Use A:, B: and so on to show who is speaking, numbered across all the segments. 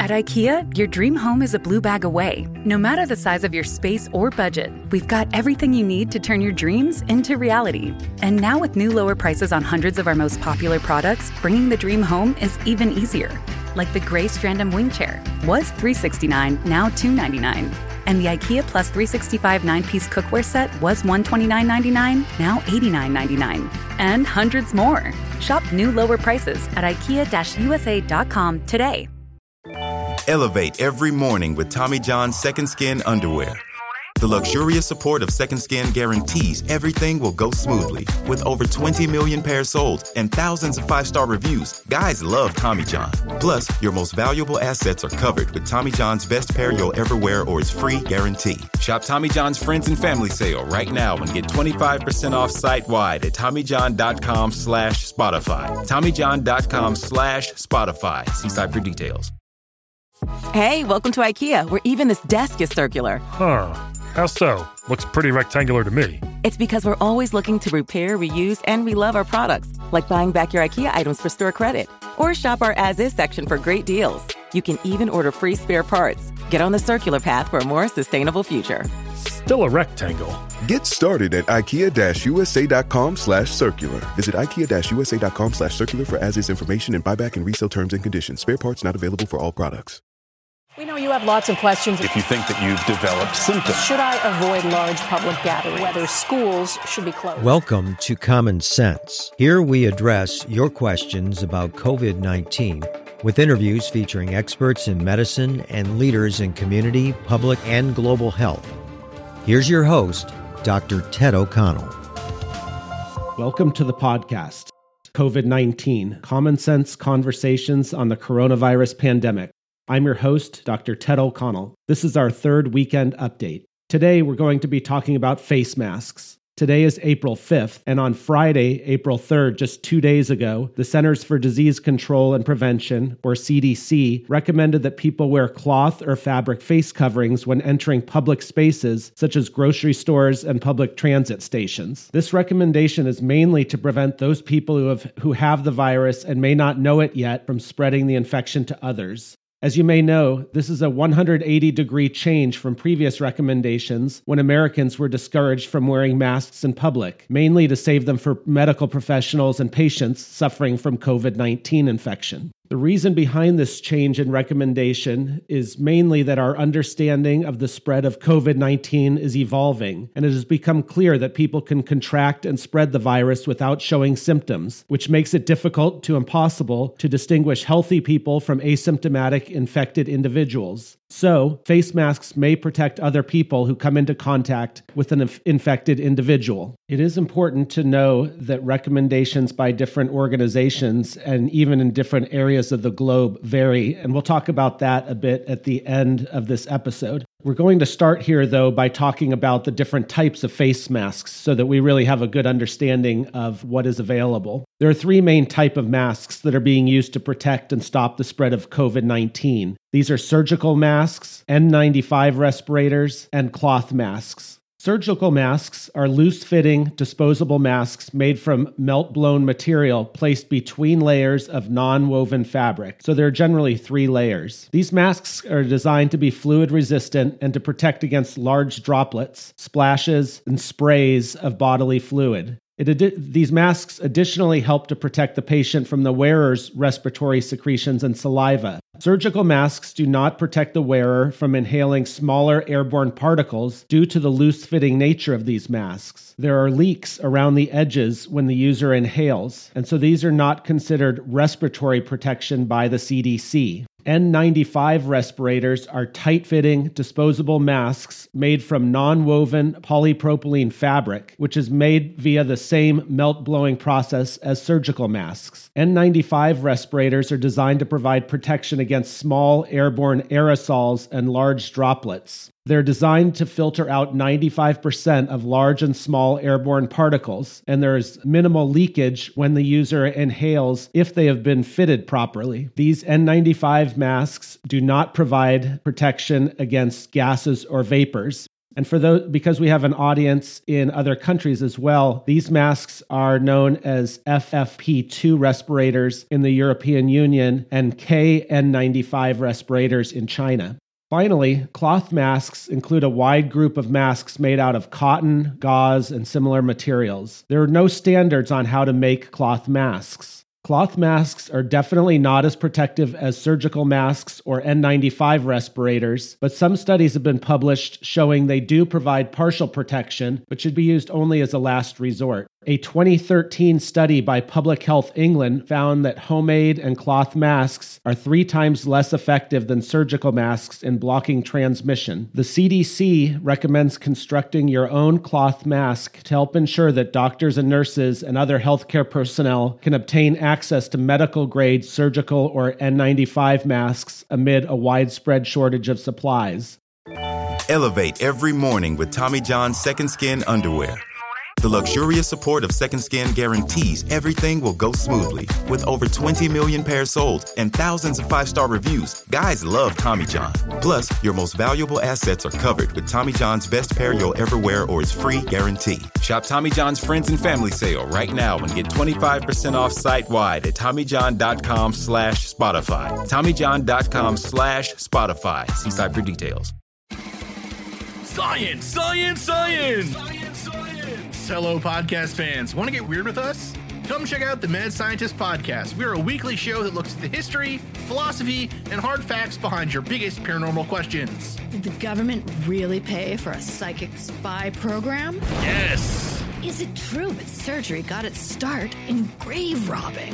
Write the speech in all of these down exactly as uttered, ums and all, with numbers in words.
A: At IKEA, your dream home is a blue bag away. No matter the size of your space or budget, we've got everything you need to turn your dreams into reality. And now with new lower prices on hundreds of our most popular products, bringing the dream home is even easier. Like the gray Strandom wing chair, was three hundred sixty-nine dollars, now two hundred ninety-nine dollars. And the IKEA Plus three sixty-five nine-piece cookware set was one hundred twenty-nine dollars and ninety-nine cents, now eighty-nine dollars and ninety-nine cents. And hundreds more. Shop new lower prices at ikea U S A dot com today.
B: Elevate every morning with Tommy John's Second Skin underwear. The luxurious support of Second Skin guarantees everything will go smoothly. With over twenty million pairs sold and thousands of five-star reviews, guys love Tommy John. Plus, your most valuable assets are covered with Tommy John's best pair you'll ever wear or its free guarantee. Shop Tommy John's Friends and Family Sale right now and get twenty-five percent off site-wide at TommyJohn.com slash Spotify. TommyJohn.com slash Spotify. See site for details.
C: Hey, welcome to IKEA, where even this desk is circular.
D: Huh. How so? Looks pretty rectangular to me.
C: It's because we're always looking to repair, reuse, and relove our products, like buying back your IKEA items for store credit. Or shop our as-is section for great deals. You can even order free spare parts. Get on the circular path for a more sustainable future.
D: Still a rectangle.
E: Get started at IKEA-USA.com slash circular. Visit IKEA-USA.com slash circular for as-is information and buyback and resale terms and conditions. Spare parts not available for all products.
F: We know you have lots of questions.
G: If you think that you've developed symptoms.
F: Should I avoid large public gatherings? Whether schools should be closed?
H: Welcome to Common Sense. Here we address your questions about covid nineteen with interviews featuring experts in medicine and leaders in community, public, and global health. Here's your host, Doctor Ted O'Connell.
I: Welcome to the podcast, covid nineteen, Common Sense Conversations on the Coronavirus Pandemic. I'm your host, Doctor Ted O'Connell. This is our third weekend update. Today, we're going to be talking about face masks. Today is April fifth, and on Friday, April third, just two days ago, the Centers for Disease Control and Prevention, or C D C, recommended that people wear cloth or fabric face coverings when entering public spaces, such as grocery stores and public transit stations. This recommendation is mainly to prevent those people who have, who have the virus and may not know it yet from spreading the infection to others. As you may know, this is a one hundred eighty degree change from previous recommendations when Americans were discouraged from wearing masks in public, mainly to save them for medical professionals and patients suffering from covid nineteen infection. The reason behind this change in recommendation is mainly that our understanding of the spread of covid nineteen is evolving, and it has become clear that people can contract and spread the virus without showing symptoms, which makes it difficult to impossible to distinguish healthy people from asymptomatic infected individuals. So, face masks may protect other people who come into contact with an inf- infected individual. It is important to know that recommendations by different organizations and even in different areas of the globe vary, and we'll talk about that a bit at the end of this episode. We're going to start here, though, by talking about the different types of face masks so that we really have a good understanding of what is available. There are three main types of masks that are being used to protect and stop the spread of covid nineteen. These are surgical masks, N ninety-five respirators, and cloth masks. Surgical masks are loose-fitting, disposable masks made from melt-blown material placed between layers of non-woven fabric. So there are generally three layers. These masks are designed to be fluid-resistant and to protect against large droplets, splashes, and sprays of bodily fluid. It adi- these masks additionally help to protect the patient from the wearer's respiratory secretions and saliva. Surgical masks do not protect the wearer from inhaling smaller airborne particles due to the loose-fitting nature of these masks. There are leaks around the edges when the user inhales, and so these are not considered respiratory protection by the C D C. N ninety-five respirators are tight-fitting, disposable masks made from non-woven polypropylene fabric, which is made via the same melt-blowing process as surgical masks. N ninety-five respirators are designed to provide protection against small airborne aerosols and large droplets. They're designed to filter out ninety-five percent of large and small airborne particles, and there is minimal leakage when the user inhales if they have been fitted properly. These N ninety-five masks do not provide protection against gases or vapors. And for those, because we have an audience in other countries as well, these masks are known as F F P two respirators in the European Union and K N ninety-five respirators in China. Finally, cloth masks include a wide group of masks made out of cotton, gauze, and similar materials. There are no standards on how to make cloth masks. Cloth masks are definitely not as protective as surgical masks or N ninety-five respirators, but some studies have been published showing they do provide partial protection, but should be used only as a last resort. A twenty thirteen study by Public Health England found that homemade and cloth masks are three times less effective than surgical masks in blocking transmission. The C D C recommends constructing your own cloth mask to help ensure that doctors and nurses and other healthcare personnel can obtain access to medical-grade surgical or N ninety-five masks amid a widespread shortage of supplies.
B: Elevate every morning with Tommy John's Second Skin underwear. The luxurious support of Second Skin guarantees everything will go smoothly. With over twenty million pairs sold and thousands of five-star reviews, guys love Tommy John. Plus, your most valuable assets are covered with Tommy John's best pair you'll ever wear or its free guarantee. Shop Tommy John's Friends and Family Sale right now and get twenty-five percent off site-wide at TommyJohn.com slash Spotify. TommyJohn.com slash Spotify. See site for details.
J: Science, science, science! Science, science! Hello, podcast fans. Want to get weird with us? Come check out the Mad Scientist Podcast. We're a weekly show that looks at the history, philosophy, and hard facts behind your biggest paranormal questions.
K: Did the government really pay for a psychic spy program?
J: Yes!
K: Is it true that surgery got its start in grave robbing?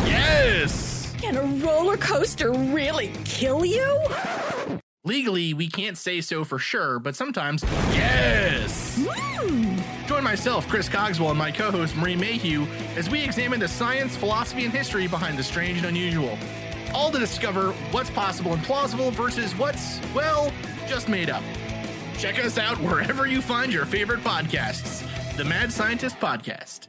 J: Yes!
K: Can a roller coaster really kill you?
J: Legally, we can't say so for sure, but sometimes, yes!
K: Mm.
J: Join myself, Chris Cogswell, and my co-host, Marie Mayhew, as we examine the science, philosophy, and history behind the strange and unusual. All to discover what's possible and plausible versus what's, well, just made up. Check us out wherever you find your favorite podcasts. The Mad Scientist Podcast.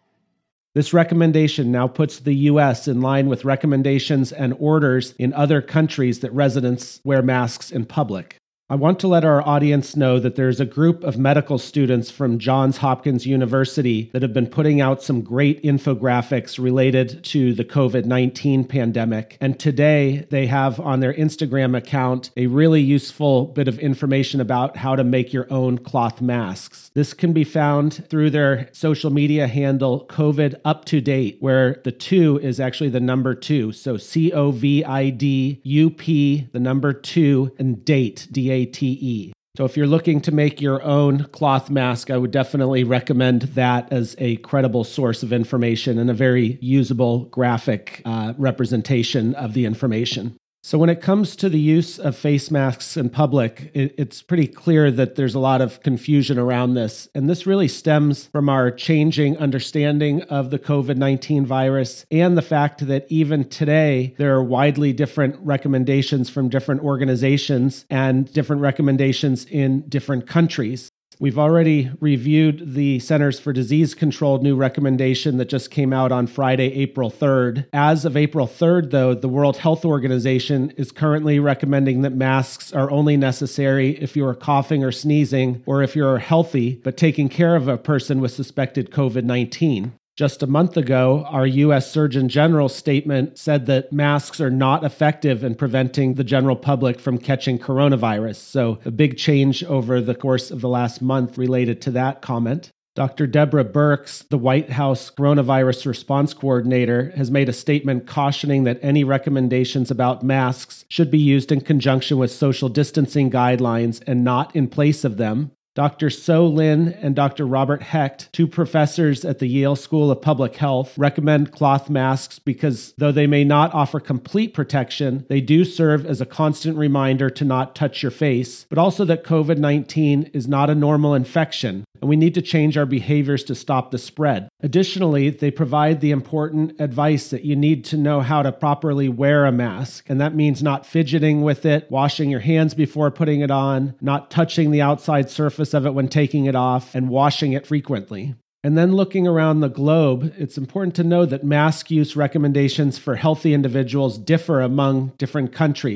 I: This recommendation now puts the U S in line with recommendations and orders in other countries that residents wear masks in public. I want to let our audience know that there's a group of medical students from Johns Hopkins University that have been putting out some great infographics related to the COVID nineteen pandemic. And today they have on their Instagram account a really useful bit of information about how to make your own cloth masks. This can be found through their social media handle COVID Up to Date, where the two is actually the number two. So C O V I D U P, the number two, and date, D A T E. So if you're looking to make your own cloth mask, I would definitely recommend that as a credible source of information and a very usable graphic uh, representation of the information. So when it comes to the use of face masks in public, it, it's pretty clear that there's a lot of confusion around this. And this really stems from our changing understanding of the COVID nineteen virus and the fact that even today, there are widely different recommendations from different organizations and different recommendations in different countries. We've already reviewed the Centers for Disease Control new recommendation that just came out on Friday, April third. As of April third, though, the World Health Organization is currently recommending that masks are only necessary if you are coughing or sneezing or if you're healthy but taking care of a person with suspected COVID nineteen. Just a month ago, our U S Surgeon General's statement said that masks are not effective in preventing the general public from catching coronavirus. So a big change over the course of the last month related to that comment. Doctor Deborah Birx, the White House Coronavirus Response Coordinator, has made a statement cautioning that any recommendations about masks should be used in conjunction with social distancing guidelines and not in place of them. Doctor So Lin and Doctor Robert Hecht, two professors at the Yale School of Public Health, recommend cloth masks because though they may not offer complete protection, they do serve as a constant reminder to not touch your face, but also that COVID nineteen is not a normal infection, and we need to change our behaviors to stop the spread. Additionally, they provide the important advice that you need to know how to properly wear a mask, and that means not fidgeting with it, washing your hands before putting it on, not touching the outside surface of it when taking it off, and washing it frequently. And then looking around the globe, it's important to know that mask use recommendations for healthy individuals differ among different countries.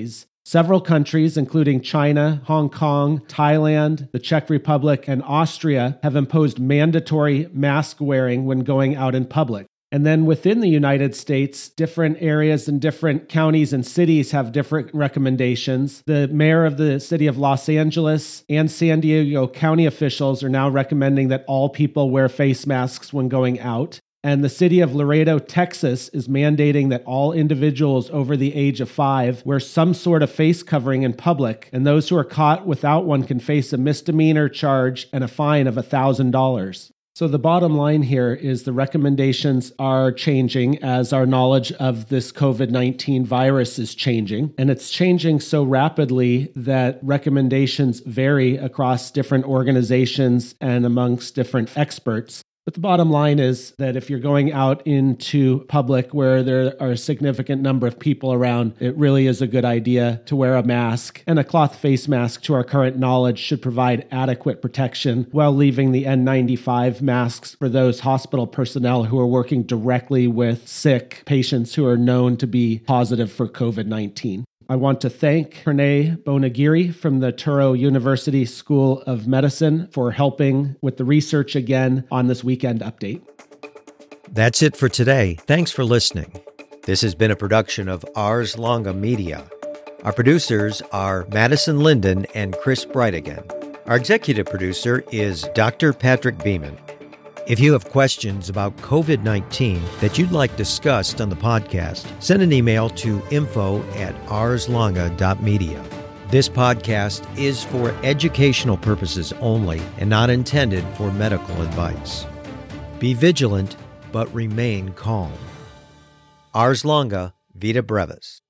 I: Several countries, including China, Hong Kong, Thailand, the Czech Republic, and Austria, have imposed mandatory mask wearing when going out in public. And then within the United States, different areas and different counties and cities have different recommendations. The mayor of the city of Los Angeles and San Diego County officials are now recommending that all people wear face masks when going out. And the city of Laredo, Texas, is mandating that all individuals over the age of five wear some sort of face covering in public, and those who are caught without one can face a misdemeanor charge and a fine of one thousand dollars. So the bottom line here is the recommendations are changing as our knowledge of this COVID nineteen virus is changing. And it's changing so rapidly that recommendations vary across different organizations and amongst different experts. But the bottom line is that if you're going out into public where there are a significant number of people around, it really is a good idea to wear a mask. And a cloth face mask, to our current knowledge, should provide adequate protection while leaving the N ninety-five masks for those hospital personnel who are working directly with sick patients who are known to be positive for COVID nineteen. I want to thank Pranay Bonagiri from the Touro University School of Medicine for helping with the research again on this weekend update.
H: That's it for today. Thanks for listening. This has been a production of Ars Longa Media. Our producers are Madison Linden and Chris Brightigan. Our executive producer is Doctor Patrick Beeman. If you have questions about COVID nineteen that you'd like discussed on the podcast, send an email to info at arslonga dot media. This podcast is for educational purposes only and not intended for medical advice. Be vigilant, but remain calm. Ars Longa, Vita Brevis.